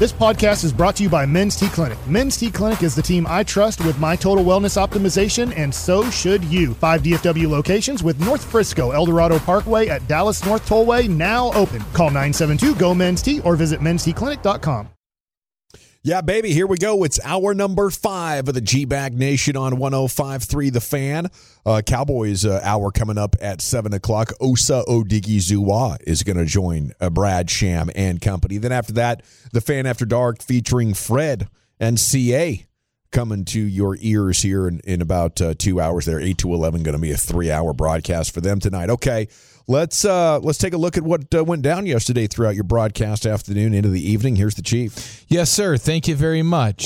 This podcast is brought to you by Men's T Clinic. Men's T Clinic is the team I trust with my total wellness optimization, and so should you. 5 DFW locations with North Frisco, Eldorado Parkway at Dallas North Tollway now open. Call 972-GO-MEN'S-T or visit mensteclinic.com. Yeah, baby, here we go. It's hour number 5 of the G-Bag Nation on 105.3 The Fan. Cowboys hour coming up at 7 o'clock. Osa Odighizuwa is going to join Brad Sham and company. Then after that, The Fan After Dark featuring Fred and CA coming to your ears here in about 2 hours there. 8 to 11 going to be a 3-hour broadcast for them tonight. Okay. Let's take a look at what went down yesterday throughout your broadcast afternoon into the evening. Here's the Chief. Yes, sir. Thank you very much.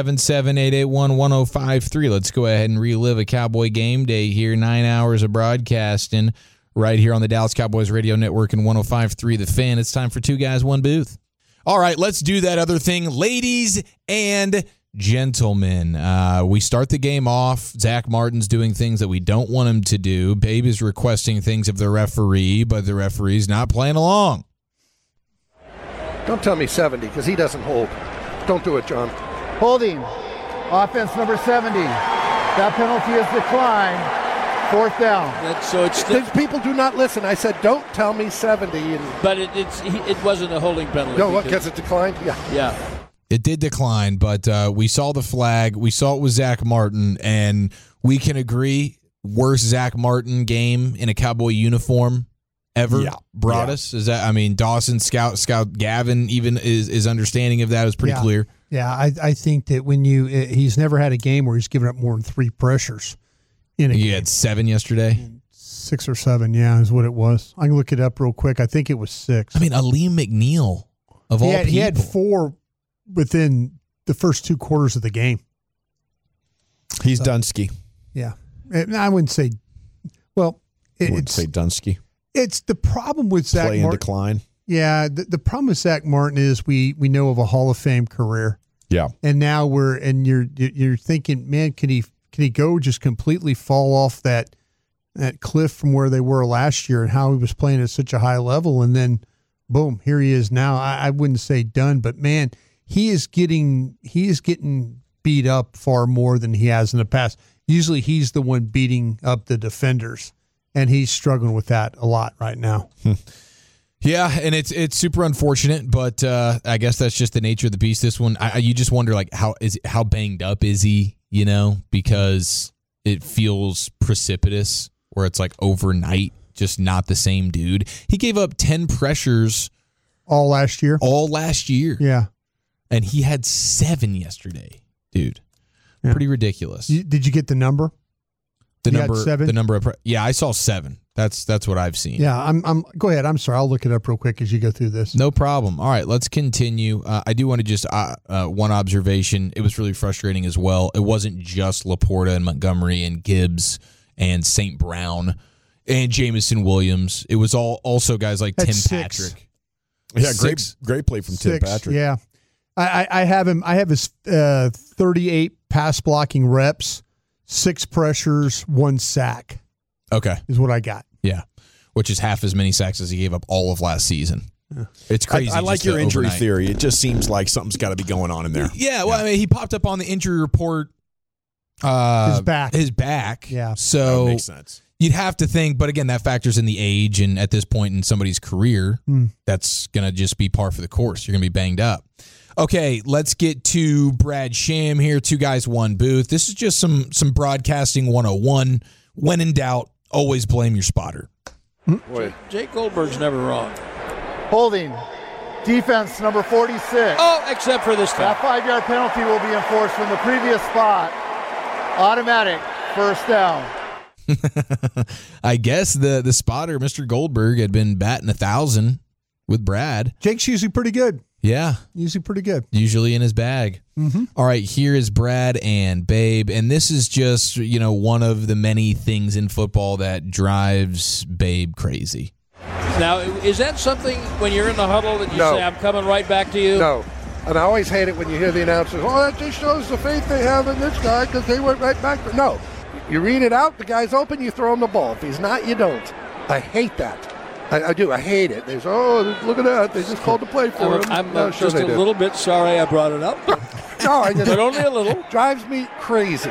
877-881-1053. Let's go ahead and relive a Cowboy game day here. 9 hours of broadcasting right here on the Dallas Cowboys Radio Network and 105.3 The Fan. It's time for Two Guys, One Booth. All right, let's do that other thing. Ladies and gentlemen, we start the game off. Zach Martin's doing things that we don't want him to do. Babe is requesting things of the referee, but the referee's not playing along. Don't tell me 70 because he doesn't hold. Don't do it, John. Holding. Offense number 70. That penalty is declined. 4th down. People do not listen. I said, don't tell me 70. But it wasn't a holding penalty. No, what, because it declined? Yeah. It did decline, but we saw the flag. We saw it was Zach Martin, and we can agree worst Zach Martin game in a Cowboy uniform ever brought us. Is that? I mean, Dawson, Scout Gavin, even his understanding of that is pretty clear. Yeah, I think that when he's never had a game where he's given up more than 3 pressures in a game. He had 7 yesterday. 6 or 7, yeah, is what it was. I can look it up real quick. I think it was 6. I mean, Aleem McNeil of all people. He had 4 within the first 2 quarters of the game. He's Dunsky. Yeah. I wouldn't say, well, wouldn't say Dunsky. It's the problem with Zach Martin. Play in decline. Yeah. The problem with Zach Martin is we know of a Hall of Fame career. Yeah. And now you're thinking, man, can he go just completely fall off that cliff from where they were last year and how he was playing at such a high level, and then boom, here he is now. I wouldn't say done, but man, he is getting beat up far more than he has in the past. Usually he's the one beating up the defenders, and he's struggling with that a lot right now. Yeah, and it's super unfortunate, but I guess that's just the nature of the beast. This one, you just wonder like how banged up is he? You know, because it feels precipitous where it's like overnight, just not the same dude. He gave up 10 pressures all last year. Yeah. And he had 7 yesterday, dude. Yeah. Pretty ridiculous. Did you get the number? The number of I saw 7. That's what I've seen. Yeah, I'm go ahead. I'm sorry. I'll look it up real quick as you go through this. No problem. All right, let's continue. I do want to just one observation. It was really frustrating as well. It wasn't just Laporta and Montgomery and Gibbs and St. Brown and Jameson Williams. It was also guys like Tim Patrick. Yeah, great play from Tim Patrick. Yeah. I have him. I have his 38 pass blocking reps, 6 pressures, 1 sack. Okay, is what I got. Yeah, which is half as many sacks as he gave up all of last season. Yeah. It's crazy. I like your injury theory. It just seems like something's got to be going on in there. Yeah, well, I mean, he popped up on the injury report. His back. Yeah, so that makes sense. You'd have to think, but again, that factors in the age, and at this point in somebody's career, that's going to just be par for the course. You're going to be banged up. Okay, let's get to Brad Sham here. Two guys, one booth. This is just some broadcasting 101. When in doubt, always blame your spotter. Jake Goldberg's never wrong. Holding. Defense number 46. Oh, except for this time. That 5-yard penalty will be enforced from the previous spot. Automatic first down. I guess the spotter, Mr. Goldberg, had been batting 1,000 with Brad. Jake's usually pretty good. Yeah. Usually pretty good. Usually in his bag. Mm-hmm. All right, here is Brad and Babe. And this is just, one of the many things in football that drives Babe crazy. Now, is that something when you're in the huddle that you say, I'm coming right back to you? No. And I always hate it when you hear the announcers, that just shows the faith they have in this guy because they went right back. No. You read it out, the guy's open, you throw him the ball. If he's not, you don't. I hate that. I do. I hate it. They say, "Oh, look at that! They just called to play for him." I'm just a little bit sorry I brought it up, but only a little. Drives me crazy.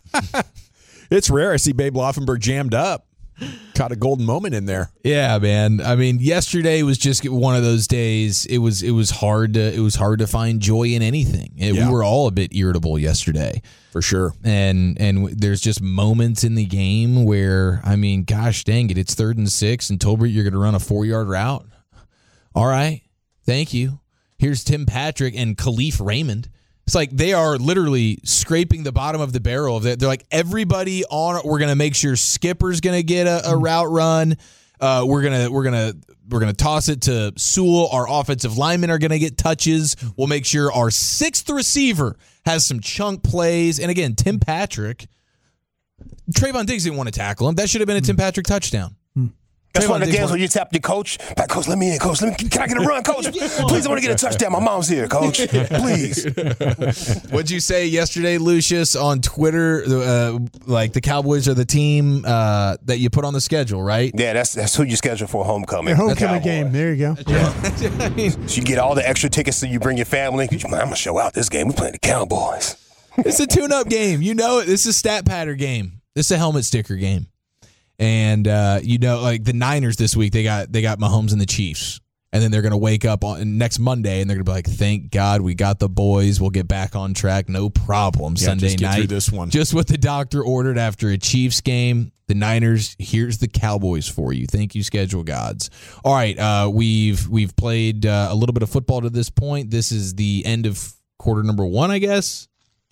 It's rare I see Babe Laufenberg jammed up. Caught a golden moment in there. Yeah, man. I mean, yesterday was just one of those days. It was hard to find joy in anything. We were all a bit irritable yesterday, for sure. And there's just moments in the game where, I mean, gosh dang it, it's 3rd and 6, and Tolbert, you're going to run a 4-yard route. All right, thank you. Here's Tim Patrick and Khalif Raymond. It's like they are literally scraping the bottom of the barrel of it. They're like, everybody on it. We're gonna make sure Skipper's gonna get a route run. We're gonna toss it to Sewell. Our offensive linemen are gonna get touches. We'll make sure our 6th receiver has some chunk plays. And again, Tim Patrick, Trayvon Diggs didn't want to tackle him. That should have been a Tim Patrick touchdown. That's one of the games where you tap your coach. Back, coach, let me in, coach. Can I get a run, coach? Please, I want to get a touchdown. My mom's here, coach. Please. What'd you say yesterday, Lucius, on Twitter? Like the Cowboys are the team that you put on the schedule, right? Yeah, that's who you schedule for homecoming. Your homecoming game. There you go. Yeah. So you get all the extra tickets so you bring your family. I'm going to show out this game. We're playing the Cowboys. It's a tune-up game. You know it. This is a stat patter game. This is a helmet sticker game. And like the Niners this week, they got Mahomes and the Chiefs, and then they're gonna wake up on next Monday and they're gonna be like, "Thank God we got the boys. We'll get back on track, no problem." Yeah, Sunday just get night, through this one. Just what the doctor ordered after a Chiefs game. The Niners. Here's the Cowboys for you. Thank you, schedule gods. All right, we've played a little bit of football to this point. This is the end of quarter number 1, I guess.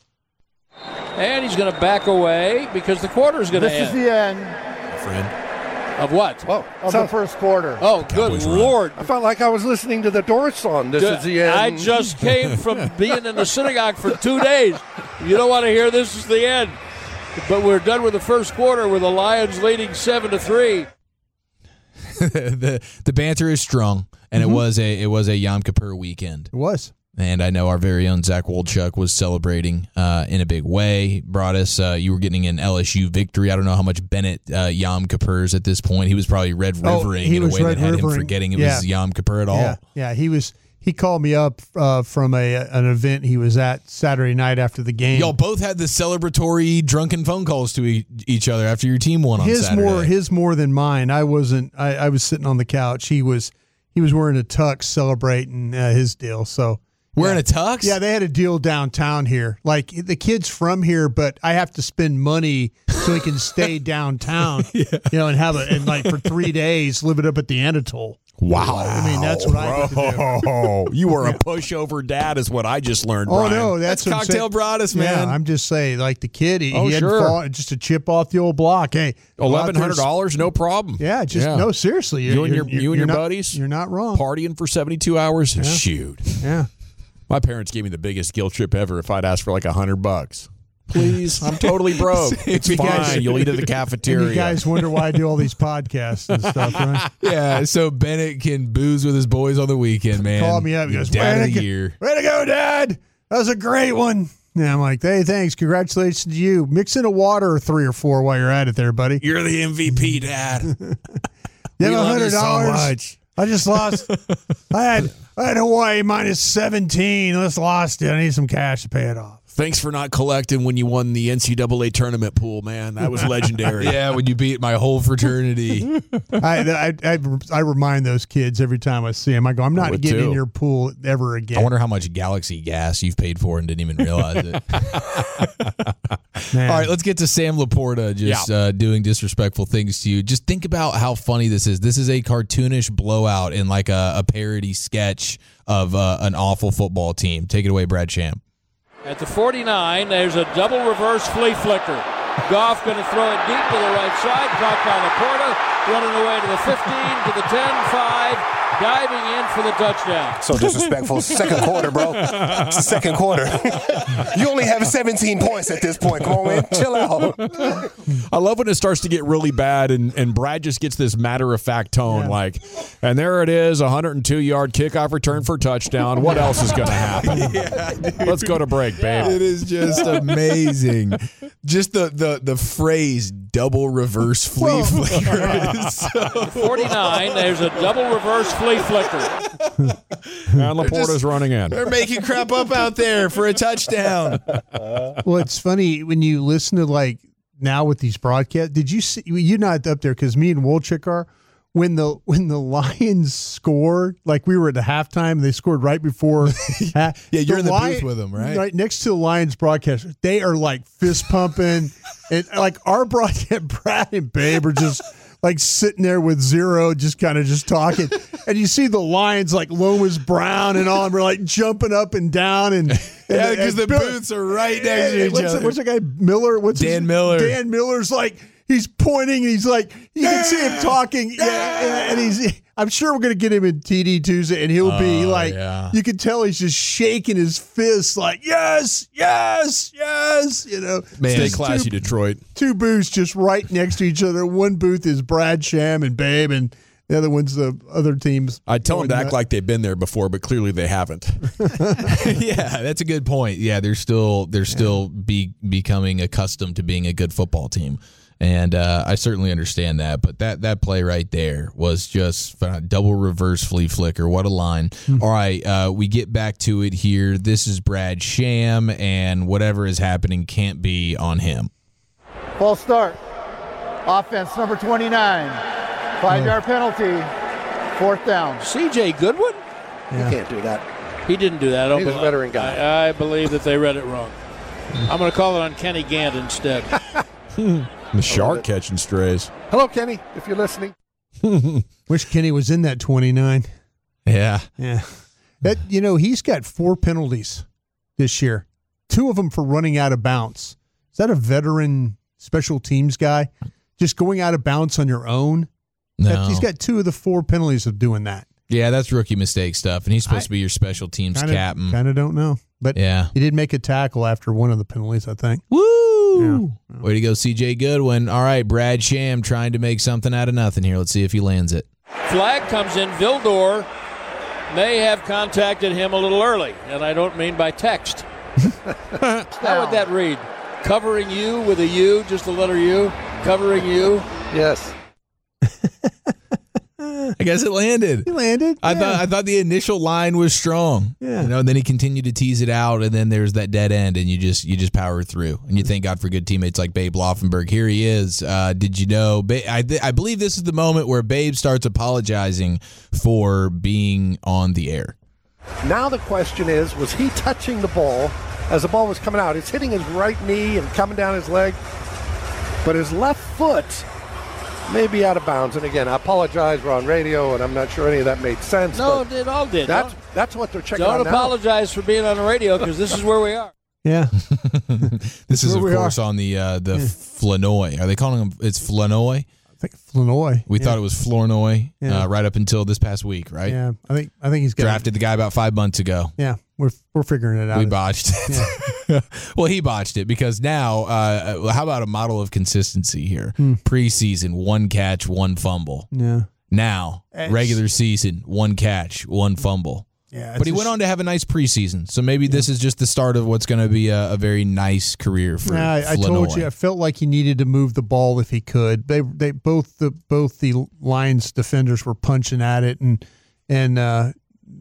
And he's going to back away because the quarter is going to end. This is the end. Friend. Of what? Of the first quarter. Oh, good Lord. I felt like I was listening to the Doors song. This is the end. I just came from being in the synagogue for 2 days. You don't want to hear this is the end. But we're done with the first quarter with the Lions leading 7-3. The banter is strong, and it was a Yom Kippur weekend. It was. And I know our very own Zach Woldchuk was celebrating in a big way. Brought us, you were getting an LSU victory. I don't know how much Bennett Yom Kippur's at this point. He was probably Red Rivering in a way that had him forgetting it was Yom Kippur at all. Yeah, he called me up from an event he was at Saturday night after the game. Y'all both had the celebratory drunken phone calls to each other after your team won on Saturday. His more than mine. I wasn't. I was sitting on the couch. He was wearing a tux celebrating his deal. So. Wearing a tux? Yeah, they had a deal downtown here. Like, the kid's from here, but I have to spend money so he can stay downtown, and like for 3 days, live it up at the Anatole. Wow. I mean, that's what I get to do. You were a pushover dad is what I just learned, Brian. No, that's cocktail Broadus, man. Yeah, I'm just saying, like the kid, he had fallen, just a chip off the old block. Hey, $1,100, no problem. Yeah, no, seriously. You and your buddies? You're not wrong. Partying for 72 hours? Yeah. Shoot. Yeah. My parents gave me the biggest guilt trip ever if I'd asked for like $100. Please, I'm totally broke. It's fine. You'll eat at the cafeteria. And you guys wonder why I do all these podcasts and stuff, right? Yeah, so Bennett can booze with his boys on the weekend, man. Call me up. He goes, Dad of the year. Way to go, Dad. That was a great one. Yeah, I'm like, hey, thanks. Congratulations to you. Mix in a water or 3 or 4 while you're at it there, buddy. You're the MVP, Dad. We love you so much. I just lost. I had Hawaii minus 17. I just lost it. I need some cash to pay it off. Thanks for not collecting when you won the NCAA tournament pool, man. That was legendary. Yeah, when you beat my whole fraternity. I remind those kids every time I see them. I go, I'm not getting in your pool ever again. I wonder how much Galaxy gas you've paid for and didn't even realize it. All right, let's get to Sam Laporta doing disrespectful things to you. Just think about how funny this is. This is a cartoonish blowout in like a parody sketch of an awful football team. Take it away, Brad Sham. At the 49, there's a double reverse flea flicker. Goff going to throw it deep to the right side. Caught by Laporta. Running away to the 15, to the 10, 5. Diving in for the touchdown. So disrespectful. Second quarter, bro. It's the second quarter. You only have 17 points at this point. Come on, man. Chill out. I love when it starts to get really bad and Brad just gets this matter-of-fact tone and there it is, 102-yard kickoff return for touchdown. What else is going to happen? Let's go to break, babe. It is just amazing. Just the phrase double reverse flea flicker. 49, there's a double reverse flea flicker. And Laporta's running in. They're making crap up out there for a touchdown. Well, it's funny when you listen to like now with these broadcasts. Did you see? You're not up there because me and Wolchik are. When the Lions scored, like we were at the halftime, they scored right before. Yeah, you're in the booth with them, right? Right next to the Lions broadcaster. They are like fist pumping, and like our broadcast, Brad and Babe are just like sitting there with zero, just kind of just talking. And you see the Lions like Lomas Brown and all, and we're like jumping up and down, and yeah, because the booths are right next to each other. What's the guy Miller? Dan Miller? Dan Miller's like. He's pointing. He's like, you can see him talking. Yeah, and I'm sure we're going to get him in TD Tuesday, and he'll be like, you can tell he's just shaking his fist, like, yes. You know, man, stay classy, Detroit. Two booths just right next to each other. One booth is Brad Sham and Babe, and the other one's the other teams. I'd tell them to act like they've been there before, but clearly they haven't. Yeah, that's a good point. Yeah, they're still becoming accustomed to being a good football team. And I certainly understand that, but that play right there was just double reverse flea flicker. What a line. All right, we get back to it here. This is Brad Sham, and whatever is happening can't be on him. False start. Offense, number 29. 5-yard penalty. 4th down. C.J. Goodwin? You can't do that. He didn't do that. He's a veteran guy. I believe that they read it wrong. I'm going to call it on Kenny Gant instead. The shark catching strays. Hello, Kenny, if you're listening. Wish Kenny was in that 29. Yeah. That he's got 4 penalties this year. 2 of them for running out of bounds. Is that a veteran special teams guy? Just going out of bounds on your own? No. He's got 2 of the 4 penalties of doing that. Yeah, that's rookie mistake stuff, and he's supposed to be your special teams captain. Kind of don't know. But yeah, he did make a tackle after one of the penalties, I think. Woo! Yeah. Way to go, C.J. Goodwin. All right, Brad Sham trying to make something out of nothing here. Let's see if he lands it. Flag comes in. Vildor may have contacted him a little early, and I don't mean by text. How would that read? Covering you with a U, just the letter U? Covering you? Yes. I guess it landed. He landed. I thought the initial line was strong. Yeah. And then he continued to tease it out, and then there's that dead end, and you just power through, and you thank God for good teammates like Babe Laufenberg. Here he is. Did you know? I believe this is the moment where Babe starts apologizing for being on the air. Now the question is, was he touching the ball as the ball was coming out? It's hitting his right knee and coming down his leg, but his left foot may be out of bounds. And again, I apologize. We're on radio, and I'm not sure any of that made sense. No, it all did. That's what they're checking Don't on now. apologize for being on the radio, because this is where we are. Yeah. This is, of course, on the Flournoy. Are they calling him? It's Flournoy? I think Flournoy. We thought it was Flournoy right up until this past week, right? Yeah, I think he's drafted the guy about 5 months ago. Yeah, we're figuring it out. We botched it. Yeah. Well, he botched it because now, how about a model of consistency here? Preseason, 1 catch, 1 fumble. Yeah. Now, regular season, 1 catch, 1 fumble. Yeah, but he went on to have a nice preseason, so maybe this is just the start of what's going to be a very nice career for I told you, I felt like he needed to move the ball if he could. They both the Lions defenders were punching at it, and I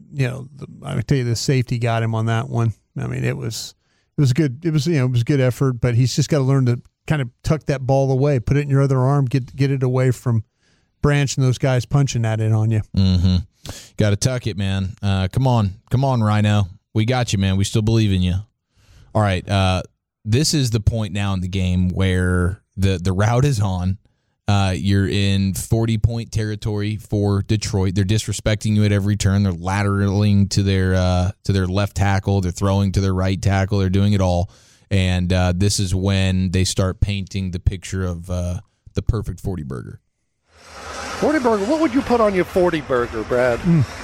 can tell you the safety got him on that one. I mean, it was good. It was good effort, but he's just got to learn to kind of tuck that ball away, put it in your other arm, get it away from Branch and those guys punching at it on you. Mm-hmm. Got to tuck it, man. Come on, Rhino. We got you, man. We still believe in you. All right. This is the point now in the game where the route is on. You're in 40-point territory for Detroit. They're disrespecting you at every turn. They're lateraling to their left tackle. They're throwing to their right tackle. They're doing it all. And this is when they start painting the picture of the perfect 40 burger. 40 burger. What would you put on your 40 burger, Brad?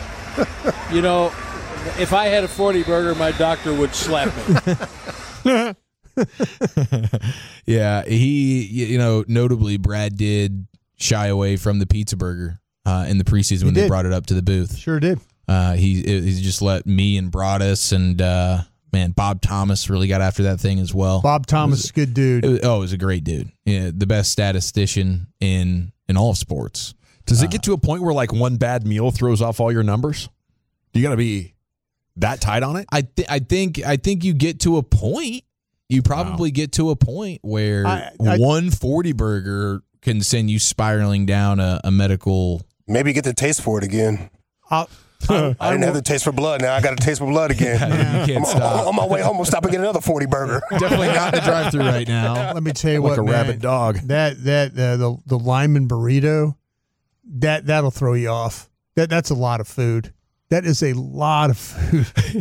If I had a 40 burger, my doctor would slap me. Yeah, notably, Brad did shy away from the pizza burger in the preseason when they brought it up to the booth. Sure did. He just let me and Broadus and Man, Bob Thomas really got after that thing as well. Bob Thomas is a good dude. It was a great dude. Yeah, the best statistician in all of sports. Does it get to a point where like one bad meal throws off all your numbers? You got to be that tight on it? I think you get to a point. You probably get to a point where one 40 burger can send you spiraling down a medical. Maybe get the taste for it again. I didn't have the taste for blood. Now I got a taste for blood again. Yeah, you can't stop. On my way home, I'll stop and get another 40 burger. Definitely not in the drive-thru right now. Let me tell you Like what, a man, rabid dog. The lineman burrito, that'll throw you off. That's a lot of food. That is a lot of food.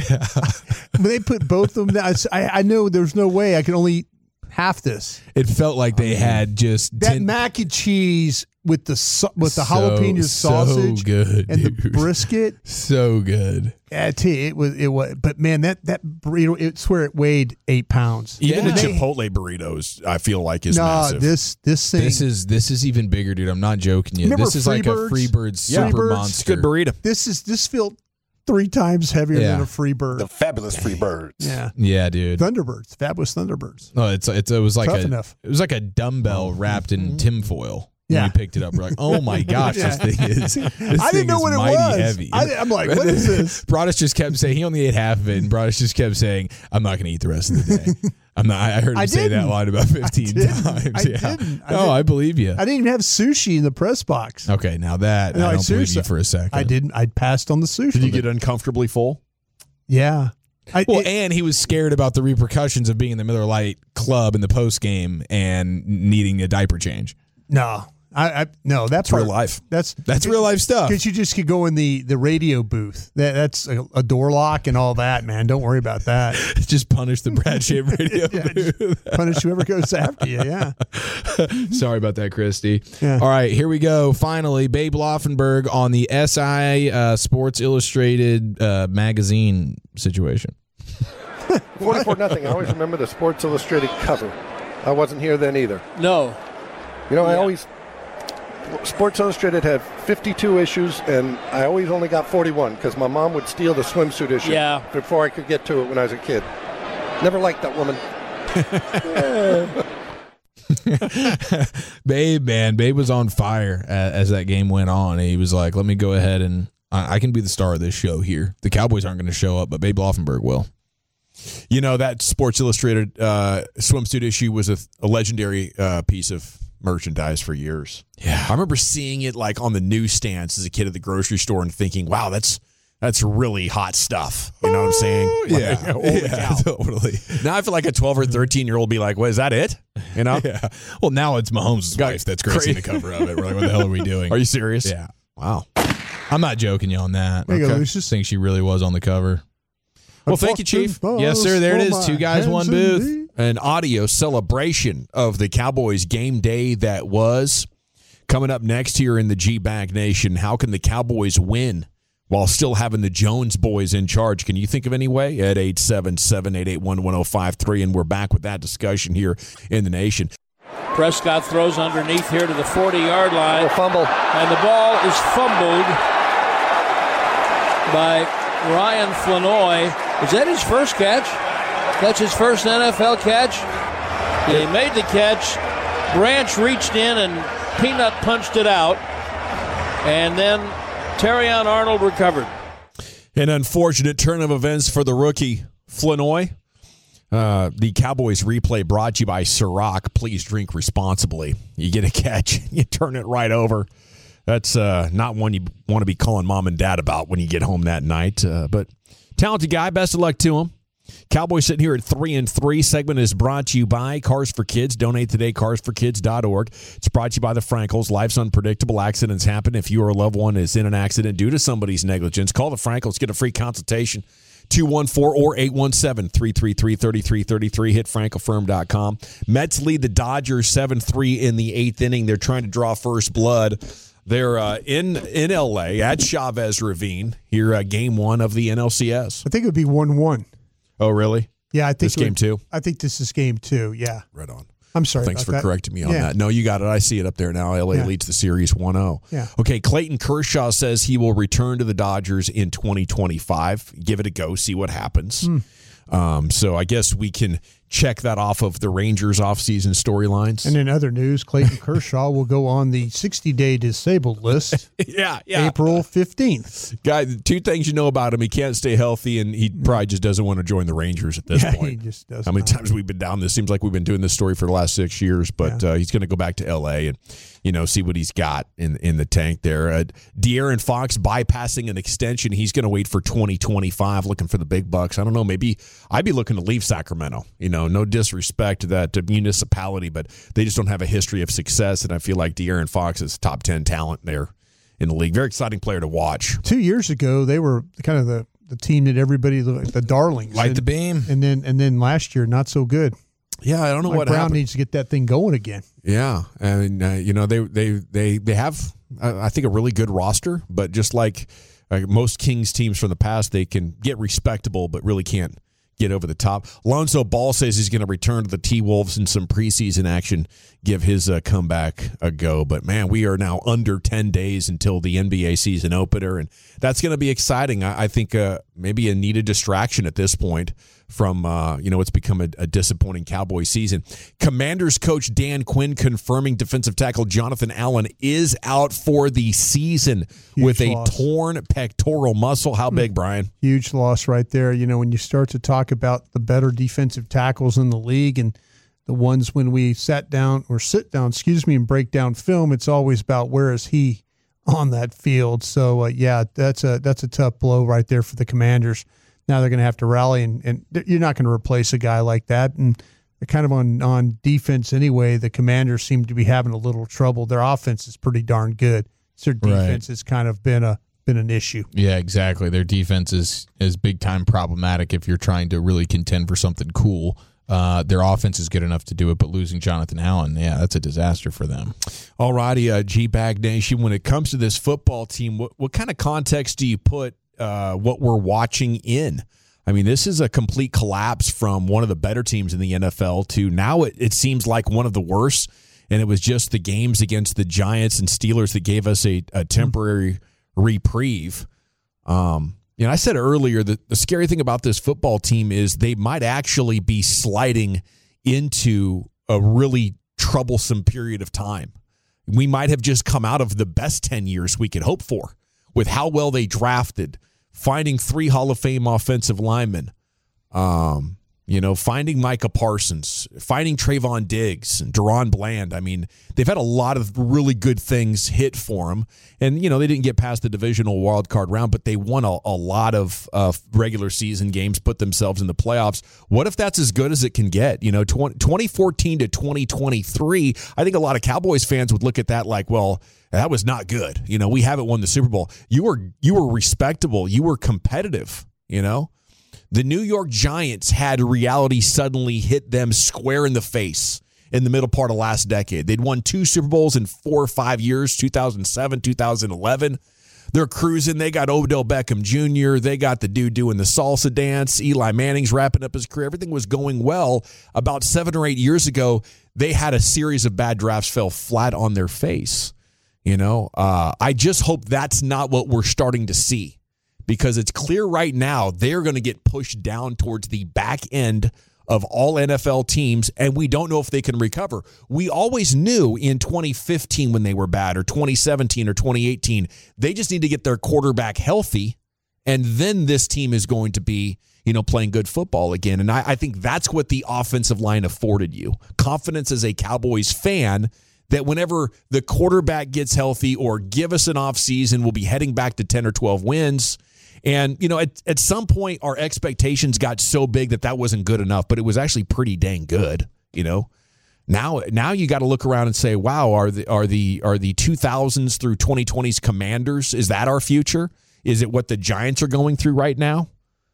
When they put both of them, I know there's no way I can only eat half this. It felt like they had just That mac and cheese with the jalapeno sausage good, and dude. the brisket. So good. I tell you, it was. But man, that burrito, I swear it weighed 8 pounds. Even the Yeah. Chipotle burritos, I feel like, is Nah, massive. this thing. This is even bigger, dude. I'm not joking you. Remember This is like a Freebirds? Freebird super Freebirds? monster. Good burrito. This felt 3 times heavier Yeah. than a free bird. The fabulous free birds. Yeah, Yeah, dude. Thunderbirds, fabulous Thunderbirds. No, it was like Tough enough. It was like a dumbbell wrapped in tinfoil. When Yeah. we picked it up, we're like, "Oh my gosh, this thing is!" I didn't know what it was. Heavy. I'm like, what is this? Broadus just kept saying he only ate half of it, and Broadus just kept saying, "I'm not going to eat the rest of the day." I'm not. I heard him say that didn't. line about 15 didn't. times. I Yeah. didn't. No, I believe you. I didn't even have sushi in the press box. Okay, now that No, I don't believe seriously, you for a second. I didn't. I passed on the sushi. Did you get uncomfortably full? Yeah. And he was scared about the repercussions of being in the Miller Lite club in the post game and needing a diaper change. No. No, that's real life. That's real life stuff. Because you just could go in the radio booth. That's a door lock and all that, man. Don't worry about that. Just punish the Brad Shape radio. Yeah, just punish whoever goes after you. Yeah. Sorry about that, Christy. Yeah. All right, here we go. Finally, Babe Laufenberg on the SI Sports Illustrated magazine situation. 44-0. I always remember the Sports Illustrated cover. I wasn't here then either. No. You know, Sports Illustrated had 52 issues, and I always only got 41 because my mom would steal the swimsuit issue before I could get to it when I was a kid. Never liked that woman. Babe was on fire as that game went on. He was like, let me go ahead and I can be the star of this show here. The Cowboys aren't going to show up, but Babe Laufenberg will. You know, that Sports Illustrated swimsuit issue was a legendary piece of merchandise for years. Yeah. I remember seeing it like on the newsstands as a kid at the grocery store and thinking, wow, that's really hot stuff. You know what I'm saying? Yeah. Like, holy cow. Totally. Now I feel like a 12 or 13-year-old be like, what, is that it? You know? Yeah. Well, now it's Mahomes' wife that's gracing the cover of it. We're like, what the hell are we doing? Are you serious? Yeah. Wow. I'm not joking you on that. There you go, I Lucius. think she really was on the cover. Well, thank you, Chief. Yes, sir. There it is. 2 guys, 1 booth. An audio celebration of the Cowboys game day that was. Coming up next here in the G-Bag Nation, how can the Cowboys win while still having the Jones boys in charge? Can you think of any way? At 877-881-1053, and we're back with that discussion here in the Nation. Prescott throws underneath here to the 40-yard line. Fumble. And the ball is fumbled by Ryan Flanoy. Is that his first catch? That's his first NFL catch. He made the catch. Branch reached in and peanut punched it out. And then Terrion Arnold recovered. An unfortunate turn of events for the rookie Flanoy. The Cowboys replay brought to you by Ciroc. Please drink responsibly. You get a catch, you turn it right over. That's not one you want to be calling mom and dad about when you get home that night. But talented guy, best of luck to him. Cowboys sitting here at 3-3. Segment is brought to you by Cars for Kids. Donate today, carsforkids.org. It's brought to you by the Frankels. Life's unpredictable. Accidents happen. If you or a loved one is in an accident due to somebody's negligence, call the Frankels. Get a free consultation. 214 or 817-333-3333. Hit frankelfirm.com. Mets lead the Dodgers 7-3 in the 8th inning. They're trying to draw first blood. They're in L.A. at Chavez Ravine here, game 1 of the NLCS. I think it would be 1-1. Oh, really? Yeah, I think this game 2. I think this is game 2. Yeah. Right on. I'm sorry. Thanks for about that. correcting me on that. No, you got it. I see it up there now. LA leads the series 1-0. Yeah. Okay, Clayton Kershaw says he will return to the Dodgers in 2025. Give it a go. See what happens. So I guess we can check that off of the Rangers offseason storylines. And in other news, Clayton Kershaw will go on the 60-day disabled list. yeah. April 15th. Guy, two things you know about him: he can't stay healthy, and he probably just doesn't want to join the Rangers at this point. He just doesn't. How many times we've been down this? Seems like we've been doing this story for the last 6 years, but he's going to go back to L.A. and see what he's got in the tank there. De'Aaron Fox bypassing an extension. He's going to wait for 2025, looking for the big bucks. I don't know. Maybe I'd be looking to leave Sacramento. No disrespect to that municipality, but they just don't have a history of success, and I feel like De'Aaron Fox is top 10 talent there in the league. Very exciting player to watch. 2 years ago, they were kind of the team that everybody looked, the darlings, light the beam, and then last year not so good. Yeah, I don't know what Brown happened. needs to get that thing going again. Yeah, and they have I think a really good roster, but just like most Kings teams from the past, they can get respectable, but really can't get over the top. Lonzo Ball says he's going to return to the T-Wolves in some preseason action, give his comeback a go. But, man, we are now under 10 days until the NBA season opener, and that's going to be exciting. I think maybe a needed distraction at this point from, it's become a disappointing Cowboy season. Commanders coach Dan Quinn confirming defensive tackle Jonathan Allen is out for the season with a torn pectoral muscle. How big, Brian? Huge loss right there. When you start to talk about the better defensive tackles in the league and the ones when we sit down, and break down film, it's always about where is he on that field. So, that's a tough blow right there for the Commanders. Now they're going to have to rally, and you're not going to replace a guy like that. And they're kind of on defense anyway. The Commanders seem to be having a little trouble. Their offense is pretty darn good. Their defense has kind of been an issue. Yeah, exactly. Their defense is big time problematic if you're trying to really contend for something cool. Their offense is good enough to do it, but losing Jonathan Allen, that's a disaster for them. All righty, G-Bag Nation, when it comes to this football team, what kind of context do you put what we're watching in? I mean, this is a complete collapse from one of the better teams in the NFL to now it seems like one of the worst, and it was just the games against the Giants and Steelers that gave us a temporary reprieve. I said earlier that the scary thing about this football team is they might actually be sliding into a really troublesome period of time. We might have just come out of the best 10 years we could hope for with how well they drafted, finding 3 Hall of Fame offensive linemen, finding Micah Parsons, finding Trayvon Diggs and Deron Bland. I mean, they've had a lot of really good things hit for them. And, they didn't get past the divisional wild card round, but they won a lot of regular season games, put themselves in the playoffs. What if that's as good as it can get? 2014 to 2023, I think a lot of Cowboys fans would look at that like, well, that was not good. We haven't won the Super Bowl. You were respectable. You were competitive, The New York Giants had reality suddenly hit them square in the face in the middle part of last decade. They'd won 2 Super Bowls in 4 or 5 years, 2007, 2011. They're cruising. They got Odell Beckham Jr. They got the dude doing the salsa dance. Eli Manning's wrapping up his career. Everything was going well. About 7 or 8 years ago, they had a series of bad drafts, fell flat on their face. I just hope that's not what we're starting to see, because it's clear right now they're going to get pushed down towards the back end of all NFL teams, and we don't know if they can recover. We always knew in 2015 when they were bad, or 2017 or 2018, they just need to get their quarterback healthy, and then this team is going to be, playing good football again. And I think that's what the offensive line afforded you. Confidence as a Cowboys fan that whenever the quarterback gets healthy or give us an offseason, we'll be heading back to 10 or 12 wins. And, at some point, our expectations got so big that wasn't good enough, but it was actually pretty dang good, Now you got to look around and say, wow, are the 2000s through 2020s Commanders, is that our future? Is it what the Giants are going through right now?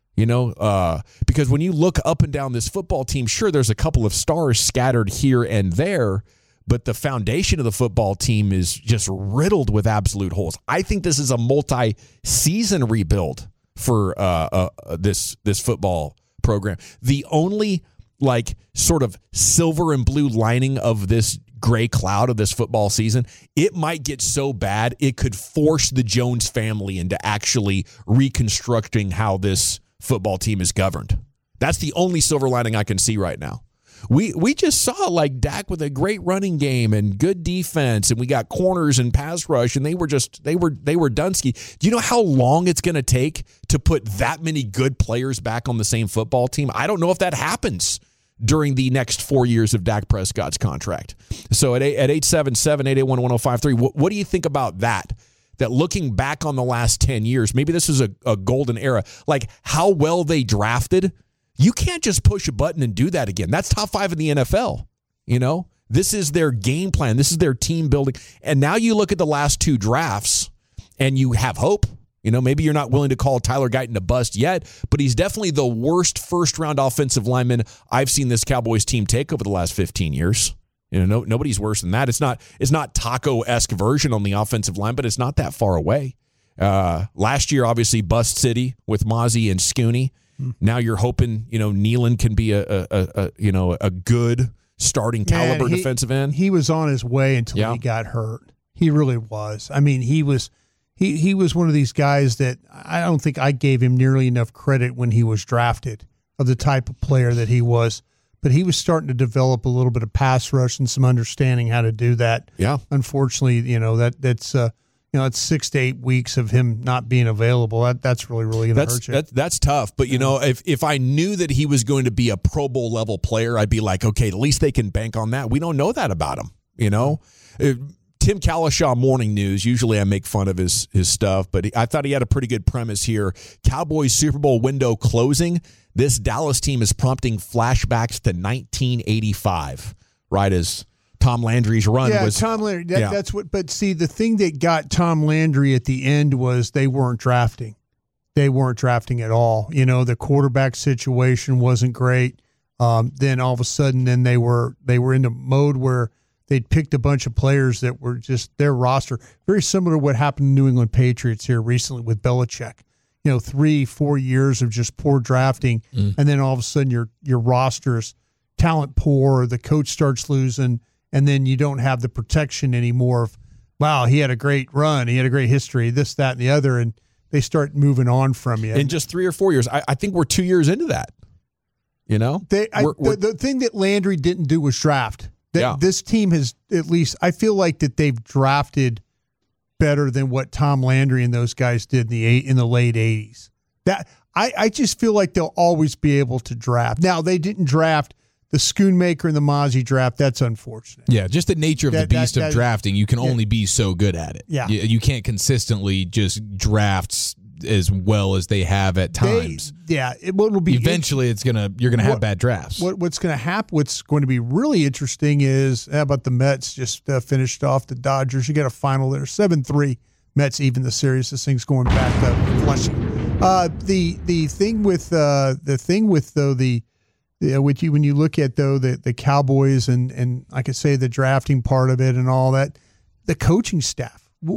Because when you look up and down this football team, sure, there's a couple of stars scattered here and there, but the foundation of the football team is just riddled with absolute holes. I think this is a multi-season rebuild for this football program. The only sort of silver and blue lining of this gray cloud of this football season, it might get so bad it could force the Jones family into actually reconstructing how this football team is governed. That's the only silver lining I can see right now. We just saw like Dak with a great running game and good defense, and we got corners and pass rush, and they were Dunsky. Do you know how long it's going to take to put that many good players back on the same football team? I don't know if that happens during the next 4 years of Dak Prescott's contract. So at 877-881-1053, what do you think about that? That looking back on the last 10 years, maybe this is a golden era, like how well they drafted. You can't just push a button and do that again. That's top 5 in the NFL. You know, this is their game plan. This is their team building. And now you look at the last 2 drafts and you have hope. You know, maybe you're not willing to call Tyler Guyton a bust yet, but he's definitely the worst first-round offensive lineman I've seen this Cowboys team take over the last 15 years. You know, nobody's worse than that. It's not Taco-esque version on the offensive line, but it's not that far away. Last year, obviously, bust city with Mozzie and Scooney. Now you're hoping, Nealon can be a good starting caliber defensive end. He was on his way until he got hurt. He really was. I mean, he was one of these guys that I don't think I gave him nearly enough credit when he was drafted of the type of player that he was. But he was starting to develop a little bit of pass rush and some understanding how to do that. Yeah. Unfortunately, that's it's 6 to 8 weeks of him not being available. That's really going to hurt you. That's tough. But, if I knew that he was going to be a Pro Bowl level player, I'd be like, okay, at least they can bank on that. We don't know that about him, Tim Calishaw, Morning News. Usually I make fun of his stuff, but I thought he had a pretty good premise here. Cowboys Super Bowl window closing. This Dallas team is prompting flashbacks to 1985, right as Tom Landry's run was. Yeah, Tom Landry. That's what. But see, the thing that got Tom Landry at the end was they weren't drafting. They weren't drafting at all. The quarterback situation wasn't great. Then all of a sudden, they were in a mode where they'd picked a bunch of players that were just their roster. Very similar to what happened to New England Patriots here recently with Belichick. 3-4 years of just poor drafting, and then all of a sudden your roster's talent poor, the coach starts losing, and then you don't have the protection anymore of, wow, he had a great run, he had a great history, this, that, and the other, and they start moving on from you. In just 3 or 4 years. I think we're 2 years into that. The thing that Landry didn't do was draft. This team has, at least, I feel like that they've drafted better than what Tom Landry and those guys did in the late 80s. That I just feel like they'll always be able to draft. Now, they didn't draft the Schoonmaker and the Mozzie draft. That's unfortunate. Yeah, just the nature of the beast of drafting. You can only be so good at it. Yeah. You can't consistently just draft as well as they have at times. Eventually you're gonna have bad drafts. What's going to happen? What's going to be really interesting is how about the Mets just finished off the Dodgers. You got a final there, 7-3. Mets even the series. This thing's going back to Flushing. The thing with when you look at the Cowboys and like I say the drafting part of it and all that, the coaching staff.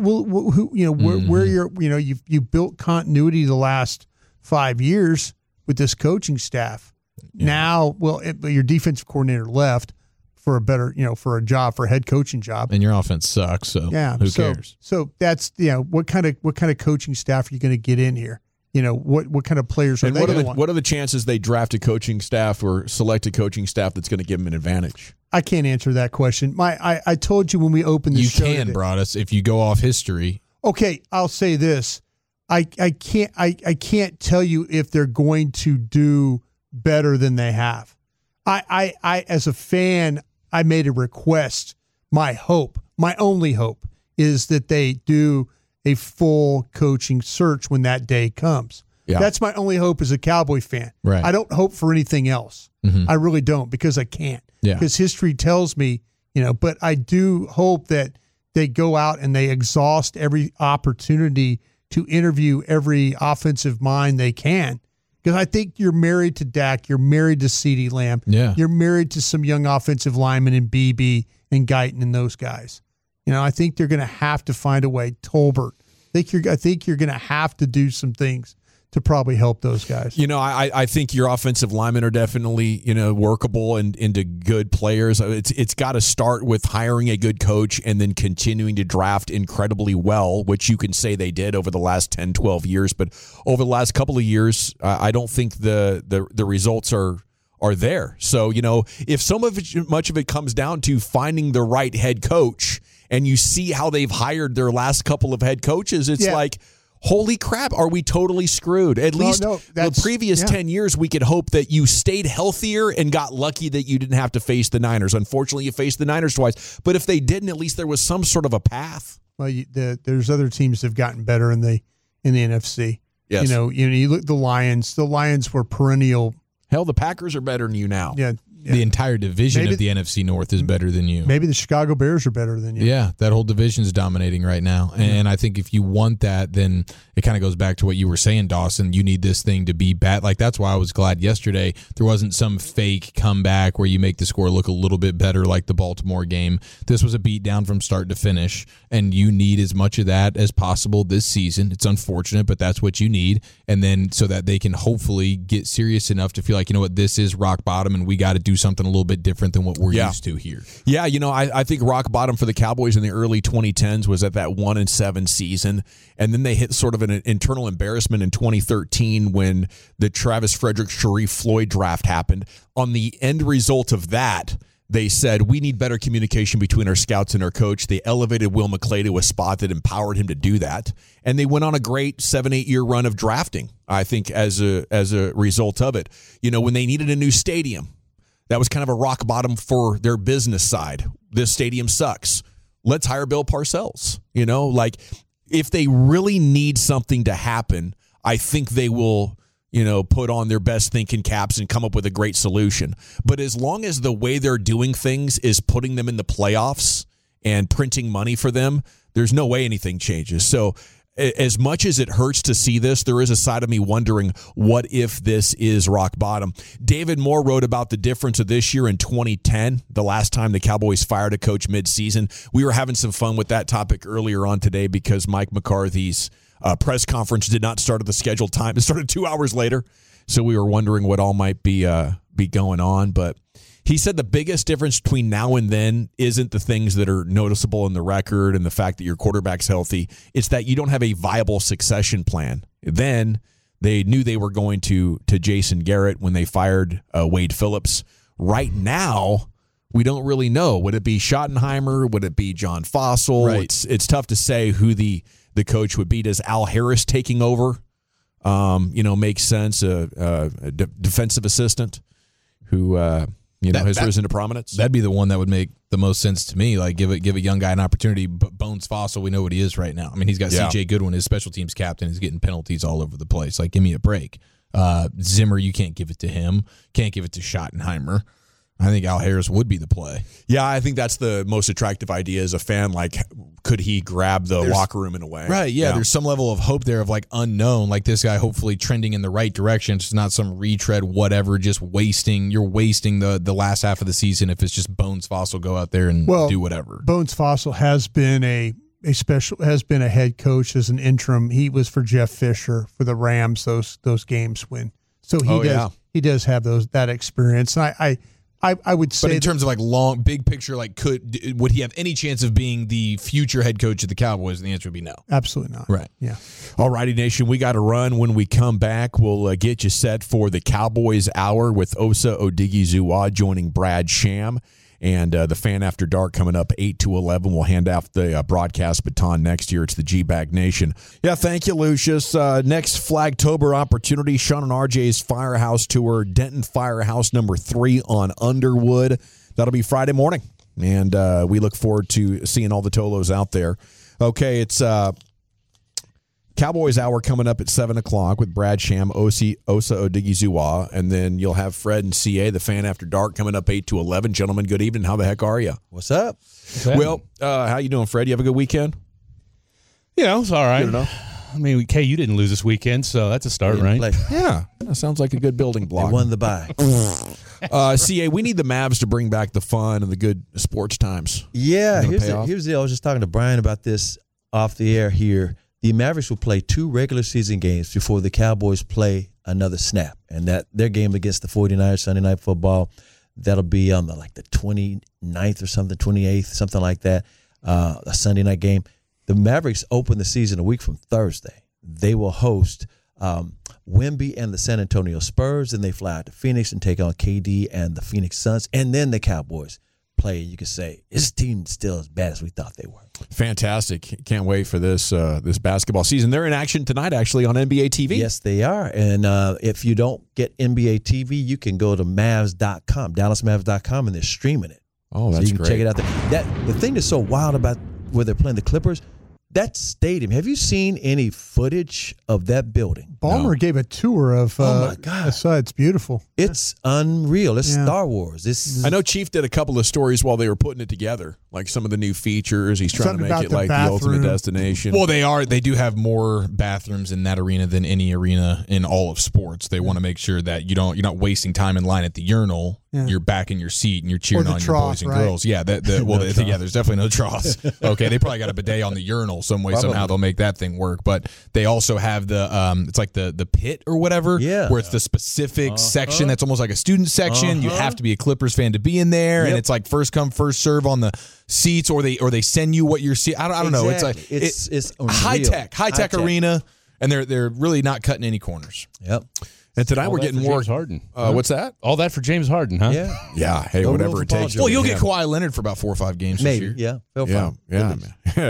Where you've built continuity the last 5 years with this coaching staff. Yeah. Now, your defensive coordinator left for a better, for a head coaching job, and your offense sucks. So who cares? So that's what kind of coaching staff are you going to get in here? What kind of players are they going to want? What are the chances they draft a coaching staff or select a coaching staff that's going to give them an advantage? I can't answer that question. I told you when we opened the show. You can, Broadus, if you go off history. Okay, I'll say this. I can't tell you if they're going to do better than they have. I as a fan, I made a request. My only hope is that they do a full coaching search when that day comes. Yeah. That's my only hope as a Cowboy fan. Right. I don't hope for anything else. Mm-hmm. I really don't, because I can't. Because history tells me, but I do hope that they go out and they exhaust every opportunity to interview every offensive mind they can. Because I think you're married to Dak, you're married to CeeDee Lamb, you're married to some young offensive linemen in BB and Guyton and those guys. I think they're going to have to find a way. Tolbert. I think you're going to have to do some things to probably help those guys. I think your offensive linemen are definitely, workable and into good players. It's got to start with hiring a good coach and then continuing to draft incredibly well, which you can say they did over the last 10, 12 years. But over the last couple of years, I don't think the results are there. So, if much of it comes down to finding the right head coach, and you see how they've hired their last couple of head coaches, it's like, holy crap, are we totally screwed? At least the previous 10 years, we could hope that you stayed healthier and got lucky that you didn't have to face the Niners. Unfortunately, you faced the Niners twice. But if they didn't, at least there was some sort of a path. Well, there's other teams that have gotten better in the NFC. Yes. You look at the Lions. The Lions were perennial. Hell, the Packers are better than you now. Yeah. The entire division of the NFC North is better than you. Maybe the Chicago Bears are better than you. Yeah, that whole division is dominating right now. And I think if you want that, then it kind of goes back to what you were saying, Dawson. You need this thing to be bad. Like, that's why I was glad yesterday there wasn't some fake comeback where you make the score look a little bit better like the Baltimore game. This was a beatdown from start to finish, and you need as much of that as possible this season. It's unfortunate, but that's what you need. And then so that they can hopefully get serious enough to feel like, this is rock bottom and we got to do something a little bit different than what we're used to here. Yeah, I think rock bottom for the Cowboys in the early 2010s was at that 1-7 season, and then they hit sort of an internal embarrassment in 2013 when the Travis Frederick Sharif Floyd draft happened. On the end result of that, they said, we need better communication between our scouts and our coach. They elevated Will McClay to a spot that empowered him to do that. And they went on a great 7-8 year run of drafting, I think, as a result of it. When they needed a new stadium, that was kind of a rock bottom for their business side. This stadium sucks. Let's hire Bill Parcells. If they really need something to happen, I think they will put on their best thinking caps and come up with a great solution. But as long as the way they're doing things is putting them in the playoffs and printing money for them, there's no way anything changes. So as much as it hurts to see this, there is a side of me wondering, what if this is rock bottom? David Moore wrote about the difference of this year in 2010, the last time the Cowboys fired a coach midseason. We were having some fun with that topic earlier on today because Mike McCarthy's press conference did not start at the scheduled time. It started 2 hours later, so we were wondering what all might be going on. But he said the biggest difference between now and then isn't the things that are noticeable in the record and the fact that your quarterback's healthy. It's that you don't have a viable succession plan. Then they knew they were going to Jason Garrett when they fired Wade Phillips. Right now, we don't really know. Would it be Schottenheimer? Would it be John Fossil? Right. It's tough to say who the coach would be. Does Al Harris taking over make sense? A defensive assistant who has risen to prominence. That'd be the one that would make the most sense to me. Like give a young guy an opportunity. Bones Fossil, we know what he is right now. I mean, he's got C.J. Goodwin, his special teams captain, is getting penalties all over the place. Like, give me a break. Zimmer, you can't give it to him. Can't give it to Schottenheimer. I think Al Harris would be the play. Yeah, I think that's the most attractive idea as a fan. Like, could he grab the locker room in a way? Right, yeah. There's some level of hope there of, like, unknown. Like, this guy hopefully trending in the right direction. It's not some retread, whatever, just wasting. You're wasting the last half of the season if it's just Bones Fossil go out there and do whatever. Bones Fossil has been a head coach as an interim. He was for Jeff Fisher for the Rams those games when. So he does have that experience. And I would say, but in terms of like big picture, like would he have any chance of being the future head coach of the Cowboys? And the answer would be no. Absolutely not. Right. Yeah. All righty, Nation. We got to run. When we come back, we'll get you set for the Cowboys Hour with Osa Odighizuwa joining Brad Sham. And the Fan After Dark coming up 8 to 11. We'll hand off the broadcast baton next year. It's the G-Bag Nation. Yeah, thank you, Lucius. Next Flagtober opportunity, Sean and RJ's Firehouse Tour, Denton Firehouse number 3 on Underwood. That'll be Friday morning. And we look forward to seeing all the Tolos out there. Okay, it's Cowboys Hour coming up at 7 o'clock with Brad Sham, Osa Odighizuwa, and then you'll have Fred and CA, the Fan After Dark, coming up 8 to 11. Gentlemen, good evening. How the heck are you? What's up? Well, how you doing, Fred? You have a good weekend? It's all right. Good enough. I mean, KU didn't lose this weekend, so that's a start, right? Yeah, that sounds like a good building block. They won the bye. CA, we need the Mavs to bring back the fun and the good sports times. Yeah, here's the deal. I was just talking to Brian about this off the air here. the Mavericks will play 2 regular season games before the Cowboys play another snap. And that their game against the 49ers Sunday Night Football, that'll be on the 29th or something, 28th, something like that, a Sunday night game. The Mavericks open the season a week from Thursday. They will host Wemby and the San Antonio Spurs, and they fly out to Phoenix and take on KD and the Phoenix Suns, and then the Cowboys play. You could say, this team still as bad as we thought they were. Fantastic. Can't wait for this basketball season. They're in action tonight, actually, on NBA TV. Yes, they are. And if you don't get NBA TV, you can go to Mavs.com, DallasMavs.com, and they're streaming it. Oh, that's so you can great. check it out there. The thing that's so wild about where they're playing the Clippers, that stadium, have you seen any footage of that building? Ballmer gave a tour of. Oh my God! I saw it's beautiful. It's unreal. It's Star Wars. I know Chief did a couple of stories while they were putting it together, like some of the new features. He's trying Something to make about it the like the ultimate bathroom. destination. Well, they do have more bathrooms in that arena than any arena in all of sports. They want to make sure that you're not wasting time in line at the urinal. Yeah. You're back in your seat and you're cheering Or the on trough, your boys and right? girls. Yeah, there's definitely no troughs. Okay, they probably got a bidet on the urinal some way. Probably. Somehow they'll make that thing work. But they also have the it's like the pit or whatever. Yeah. where it's the specific section that's almost like a student section. You have to be a Clippers fan to be in there, and Yep. it's like first come first serve on the seats, or they send you what you're seeing. I don't know. It's like Exactly. It's high unreal. tech High-tech. arena, and they're really not cutting any corners. Yep. and tonight All we're that getting for more. James Harden. What's that? All that for James Harden, huh? Yeah. Yeah. Hey, No whatever rule it for takes. Paul Well, you'll Yeah. get Kawhi Leonard for about 4 or 5 games Maybe. this year. Yeah. They'll Yeah, find.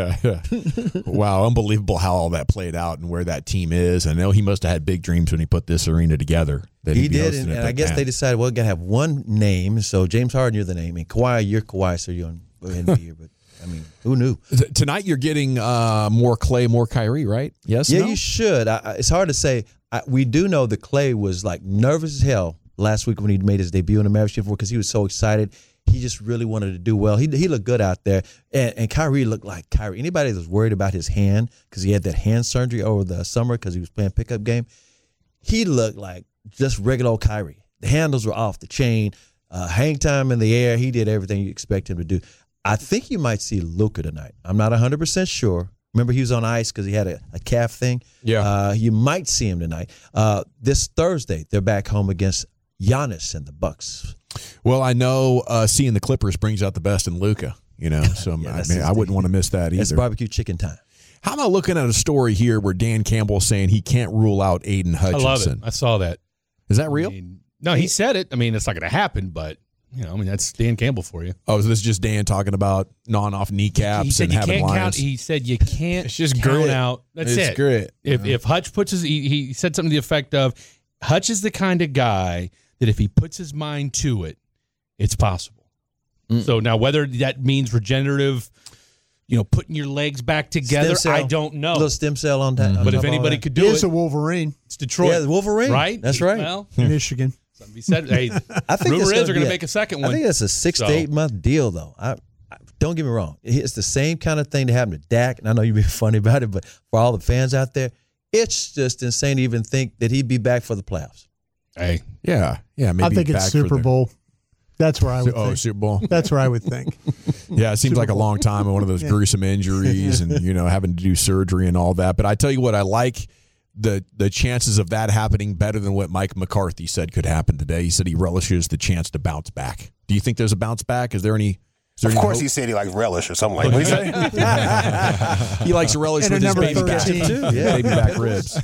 yeah. Wow, unbelievable how all that played out and where that team is. I know he must have had big dreams when he put this arena together. That He he'd be did, hosting and it I like guess that. they decided, well, we're going to have one name. So James Harden, you're the name. And Kawhi, you're Kawhi, so you're going to be here. But, I mean, who knew? Tonight you're getting more Clay, more Kyrie, right? Yes? Yeah, No? you should. It's hard to say. We do know that Clay was nervous as hell last week when he made his debut in the Mavericks uniform because he was so excited. He just really wanted to do well. He looked good out there. And Kyrie looked like Kyrie. Anybody that was worried about his hand because he had that hand surgery over the summer because he was playing pickup game, he looked like just regular old Kyrie. The handles were off the chain, hang time in the air. He did everything you expect him to do. I think you might see Luka tonight. I'm not 100% sure. Remember, he was on ice because he had a calf thing. Yeah. You might see him tonight. This Thursday, they're back home against Giannis and the Bucks. Well, I know seeing the Clippers brings out the best in Luka, so Yeah, I that's mean, his I wouldn't thing. want to miss that It's either. barbecue chicken time. How about looking at a story here where Dan Campbell saying he can't rule out Aiden I Hutchinson? love it. I saw that. Is that real? I mean, no, he said it. I mean, it's not going to happen, but that's Dan Campbell for you. Oh, so this is just Dan talking about gnawing off kneecaps He said and you having can't lines. count. He said you can't. It's just count grit. out. That's It's it. grit. If Hutch puts he said something to the effect of, Hutch is the kind of guy that if he puts his mind to it, it's possible. So now whether that means regenerative, putting your legs back together, Stem cell. I don't know. A little stem cell on that. But if anybody could do He it, is a Wolverine, it's Detroit. Yeah, the Wolverine. Right? That's right. Well, Michigan. something to be said. Hey, I think rumor that's is they're going be to make a second one. I think that's a 6 to 8 month deal, though. I don't get me wrong. It's the same kind of thing that happened to Dak, and I know you've been funny about it, but for all the fans out there, it's just insane to even think that he'd be back for the playoffs. Hey, Yeah. Maybe I think back it's for Super the- Bowl. That's where I would Oh, think. Super Bowl. That's where I would think. Yeah, it seems like a long time and one of those gruesome injuries and, having to do surgery and all that. But I tell you what, I like the chances of that happening better than what Mike McCarthy said could happen today. He said he relishes the chance to bounce back. Do you think there's a bounce back? Is there any Of course, hope? he said he likes relish or something like that. What did he say? He likes to relish And with a his number baby back. 13. Baby back ribs.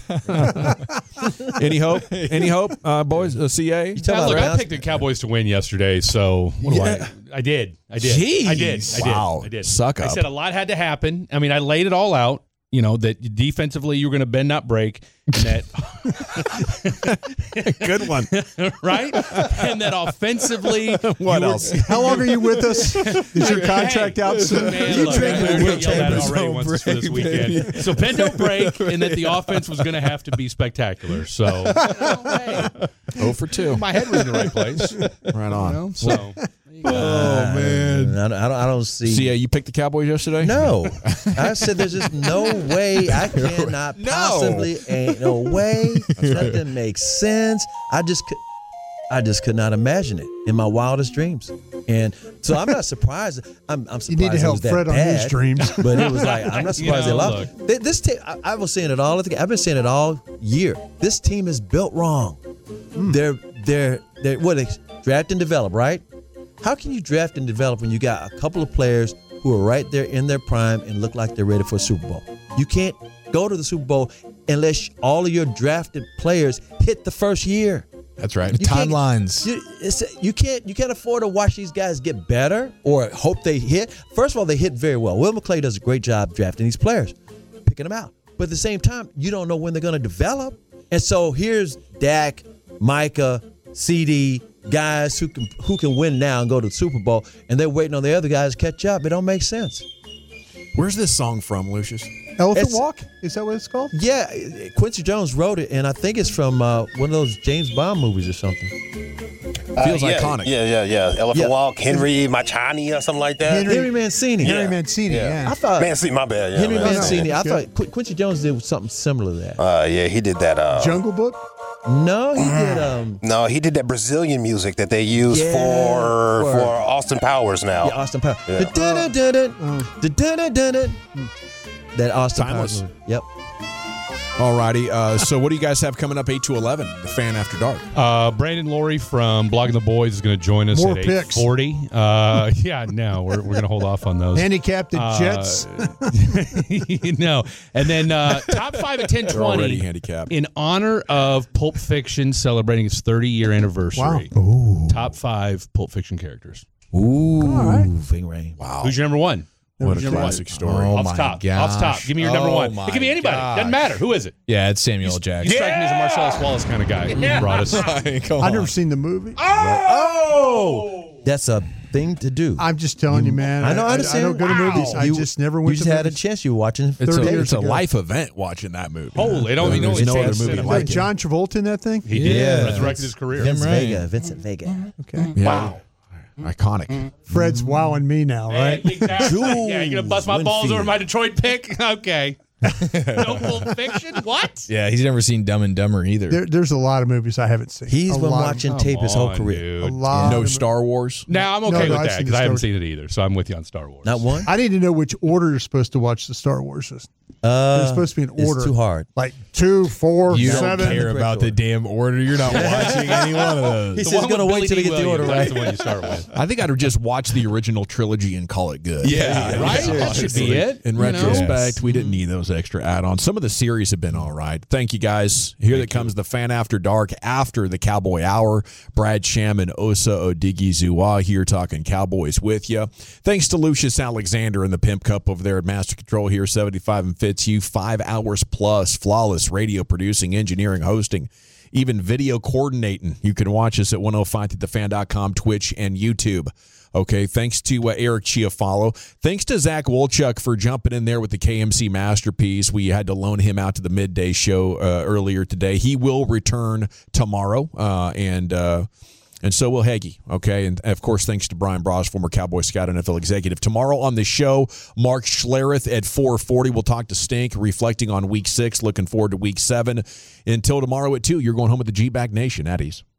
Any hope? Any hope, boys? CA? talking look, about I bounce- picked the Cowboys to win yesterday, so what do I did. Jeez. Wow. I did. Suck I up. said a lot had to happen. I mean, I laid it all out. That defensively you were going to bend, not break, and that Good one. right, and that offensively. What else? How long are you with us? Is your contract out soon? Man, You look, drink I with already Will yelled at it Chambers, already don't once for this break, weekend. So bend, don't break, and that the offense was going to have to be spectacular. So hey, 0 for 2. my head was in the right place. Right on. So Oh, man. I don't see. CA, you picked the Cowboys yesterday? No. I said there's just no way. I cannot possibly. Ain't no way. Nothing makes sense. I just could. I just could not imagine it in my wildest dreams. And so I'm not surprised. I'm surprised You need to help it was that Fred on bad, his dreams. But it was like, I'm not surprised they lost. This team, I was saying it all. I've been saying it all year. This team is built wrong. They're what they draft and develop, right? How can you draft and develop when you got a couple of players who are right there in their prime and look like they're ready for a Super Bowl? You can't go to the Super Bowl unless all of your drafted players hit the first year. That's right. You Timelines. You can't afford to watch these guys get better or hope they hit. First of all, they hit very well. Will McClay does a great job drafting these players, picking them out. But at the same time, you don't know when they're going to develop. And so here's Dak, Micah, CD, guys who can win now and go to the Super Bowl, and they're waiting on the other guys to catch up. It don't make sense. Where's this song from, Lucius? Elephant Walk? Is that what it's called? Yeah, Quincy Jones wrote it, and I think it's from one of those James Bond movies or something. Feels iconic. Yeah. Elephant Walk, Henry Machani or something like that. Henry Mancini. Henry Mancini, yeah. I thought Mancini, my bad. Yeah, Henry man. Mancini. I Good. thought Quincy Jones did something similar to that. Yeah, he did that. Jungle Book? No, he did. No, he did that Brazilian music that they use Yeah, for Austin Powers now. Yeah, Austin Powers. Yeah. That Austin Timeless. Powers. Yep. Alrighty. So what do you guys have coming up 8 to 11? The Fan After Dark. Brandon Laurie from Blogging the Boys is going to join us More at picks. 8:40. Yeah, no, we're going to hold off on those. Handicapped Jets. No. And then top 5 at They're already 10:20 handicapped. in honor of Pulp Fiction celebrating its 30-year anniversary. Wow. Top 5 Pulp Fiction characters. Ooh, All right. Ving Rhames. Wow. Who's your number one? What a Number one. classic story. Oh, Off my the top. gosh. Off the top. Give me your number Oh, one. my It could be anybody. gosh. Doesn't matter. Who is it? Yeah, it's Samuel You Jackson. strike me as a Marcellus Wallace kind of guy. You brought us. I've never seen the movie. Oh, that's a thing to do. I'm just telling you, man. I know. I understand. I don't go to movies. I You- just never went You to just had a movies. chance. You were watching. It's 30 a, years It's a ago. life event watching that movie. Holy, it only There's only no other chance movie cinema. like Like it. John Travolta in that thing? He did. Yeah. Resurrected his career. Vincent right. Vega. Vincent Vega. Okay. Yeah. Iconic. Fred's wowing me now, right? Exactly. Yeah, you're gonna bust my balls Winfield. over my Detroit pick? Okay. No Pulp Fiction? What? Yeah, he's never seen Dumb and Dumber either. There's a lot of movies I haven't seen. He's a been lot of- watching tape his whole career. A Dude. lot. No of- Star Wars. Now I'm No, okay no, with I've that seen because the I haven't Star- seen it either. So I'm with you on Star Wars. Not one. I need to know which order you're supposed to watch the Star Wars. They're supposed to be in order. It's too hard. Like 2, 4, You don't 7. care about the damn order. You're not watching any one of those. He The says he's one gonna with wait till they Billy get the D. order Williams, right. That's the one you start with. I think I'd just watch the original trilogy and call it good. Right? That should be it. In You know? retrospect, we didn't need those extra add-ons. Some of the series have been all right. Thank you, guys. Here that comes the Fan After Dark after the Cowboy Hour. Brad Sham and Osa Odigizua here talking Cowboys with you. Thanks to Lucius Alexander and the Pimp Cup over there at Master Control here, 75 and Fitzhugh. 5 hours plus, flawless radio producing, engineering, hosting, even video coordinating. You can watch us at 105thethefan.com, Twitch, and YouTube. Okay, thanks to Eric Chiafalo. Thanks to Zach Wolchuk for jumping in there with the KMC Masterpiece. We had to loan him out to the midday show earlier today. He will return tomorrow, and so will Heggie, okay? And, of course, thanks to Brian Bros, former Cowboy Scout and NFL executive. Tomorrow on the show, Mark Schlereth at 4:40. We'll talk to Stink, reflecting on Week 6, looking forward to Week 7. Until tomorrow at 2, you're going home with the G-Bag Nation at ease.